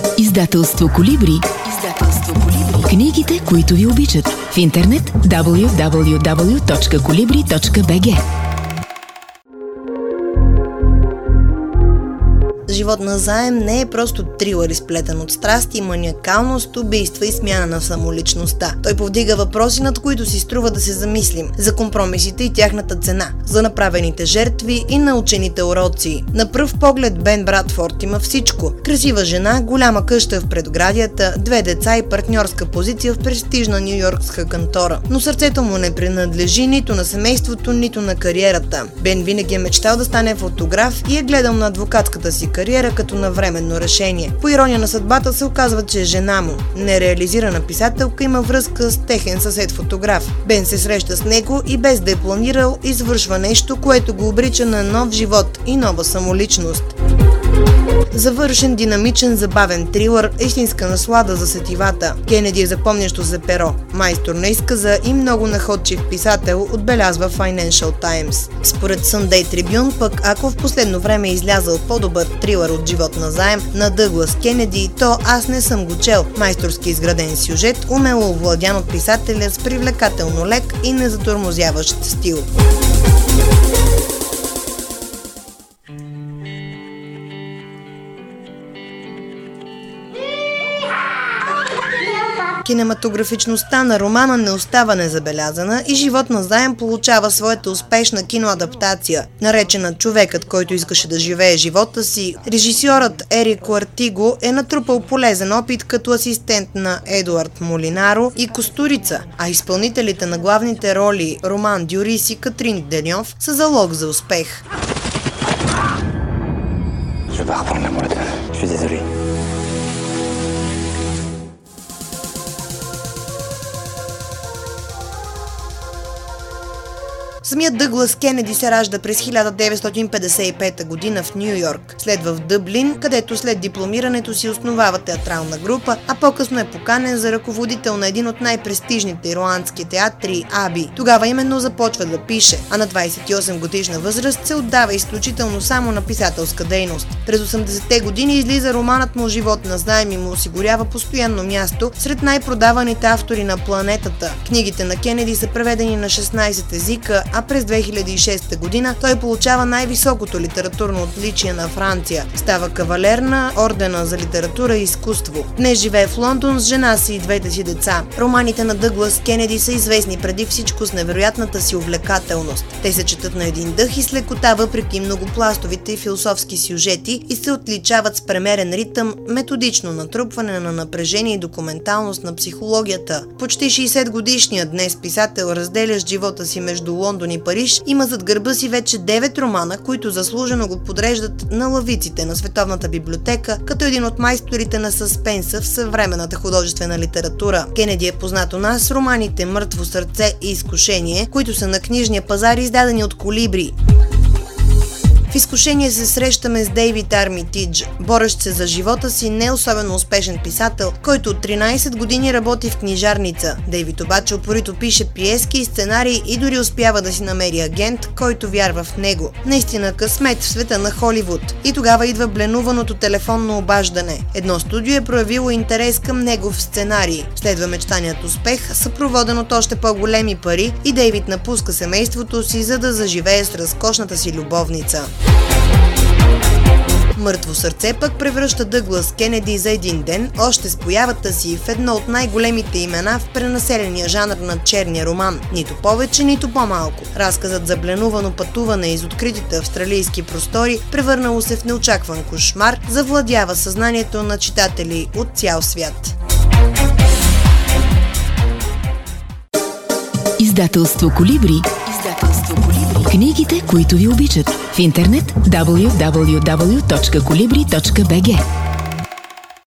Издателство Колибри. Книгите, които ви обичат. В интернет www.colibri.bg. Живот на заем не е просто трилър, изплетен от страсти, маниакалност, убийства и смяна на самоличността. Той повдига въпроси, над които си струва да се замислим. За компромисите и тяхната цена, за направените жертви и научените уроци. На пръв поглед Бен Брадфорд има всичко. Красива жена, голяма къща в предградията, 2 деца и партньорска позиция в престижна нюйоркска кантора. Но сърцето му не принадлежи нито на семейството, нито на кариерата. Бен винаги е мечтал да стане фотограф и е гледал на адвокатската си кариера като на временно решение. По ирония на съдбата се оказва, че жена му, нереализирана писателка, има връзка с техен съсед фотограф. Бен се среща с него и без да е планирал, извършва нещо, което го обрича на нов живот и нова самоличност. Завършен, динамичен, забавен трилър, истинска наслада за сетивата. Кенеди е запомнящо се перо, майстор на изказа и много находчив писател, отбелязва Financial Times. Според Sunday Tribune пък, ако в последно време е излязъл по-добър трилър от Живот на заем на Дъглас Кенеди, то Аз не съм го чел. Майсторски изграден сюжет, умело овладян от писателя с привлекателно лек и незатормозяващ стил. Кинематографичността на романа не остава незабелязана и Живот на заем получава своята успешна киноадаптация. Наречена Човекът, който искаше да живее живота си, режисьорът Ерик Уартиго е натрупал полезен опит като асистент на Едуард Молинаро и Костурица, а изпълнителите на главните роли Роман Дюрис и Катрин Деньов са залог за успех. Самият Дъглас Кенеди се ражда през 1955 година в Ню Йорк. Следва в Дъблин, където след дипломирането си основава театрална група, а по-късно е поканен за ръководител на един от най-престижните ирландски театри – Аби. Тогава именно започва да пише, а на 28 годишна възраст се отдава изключително само на писателска дейност. През 80-те години излиза романът му Живот на заем и му осигурява постоянно място сред най-продаваните автори на планетата. Книгите на Кенеди са преведени на 16 езика, а през 2006 година той получава най-високото литературно отличие на Франция. Става кавалер на Ордена за литература и изкуство. Днес живее в Лондон с жена си и 2 си деца. Романите на Дъглас Кенеди са известни преди всичко с невероятната си увлекателност. Те се четат на един дъх и с лекота въпреки многопластовите и философски сюжети и се отличават с премерен ритъм, методично натрупване на напрежение и документалност на психологията. Почти 60 годишният днес писател, разделящ живота си между Лондон и Париж, има зад гърба си вече 9 романа, които заслужено го подреждат на лавиците на Световната библиотека, като един от майсторите на съспенса в съвременната художествена литература. Кенеди е познат у нас с романите Мъртво сърце и Изкушение, които са на книжния пазар, издадени от Колибри. В Изкушение се срещаме с Дейвид Армитидж, борещ се за живота си, не особено успешен писател, който от 13 години работи в книжарница. Дейвид обаче упорито пише пиески и сценарии и дори успява да си намери агент, който вярва в него. Наистина късмет в света на Холивуд. И тогава идва бленуваното телефонно обаждане. Едно студио е проявило интерес към негов сценарий. Следва мечтаният успех, съпроводен от още по-големи пари, и Дейвид напуска семейството си, за да заживее с разкошната си любовница. Мъртво сърце пък превръща Дъглас Кенеди за един ден, още с появата си, в едно от най-големите имена в пренаселения жанр на черния роман. Нито повече, нито по-малко. Разказът за бленувано пътуване из откритите австралийски простори, превърнало се в неочакван кошмар, завладява съзнанието на читатели от цял свят. Издателство Колибри. Книгите, които ви обичат. В интернет www.colibri.bg.